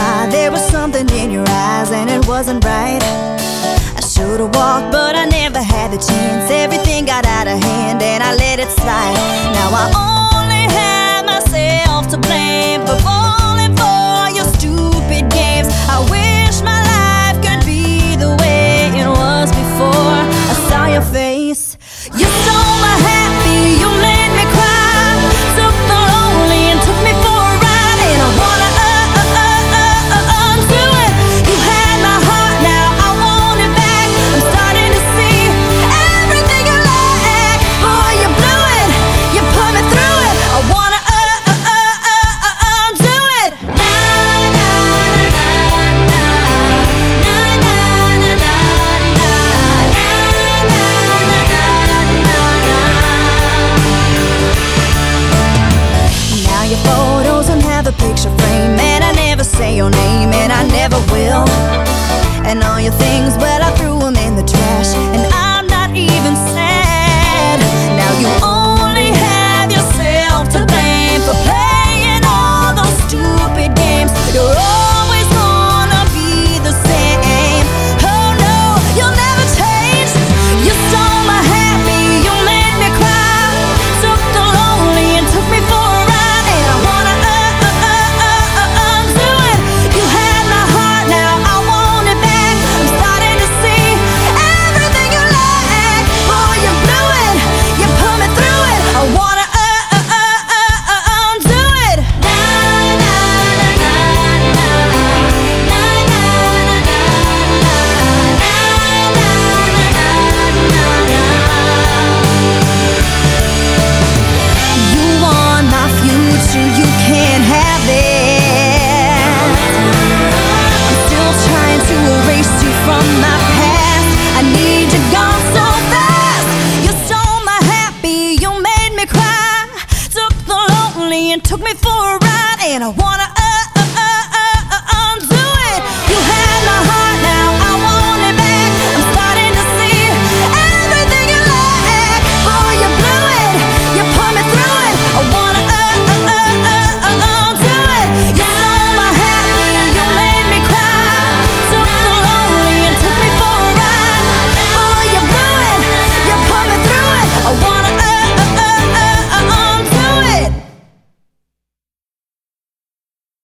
There was something in your eyes and it wasn't right. I should've walked, but I never had the chance. Everything got out of hand and I let it slide. Now I only have myself to blame for falling